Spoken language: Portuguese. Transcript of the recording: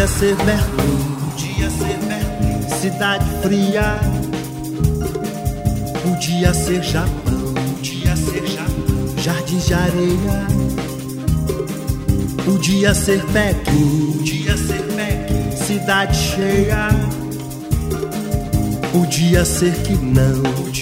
Podia ser Berlim, cidade fria. Podia ser Japão, jardins de areia. Podia ser Pequim, cidade cheia. Podia ser que não,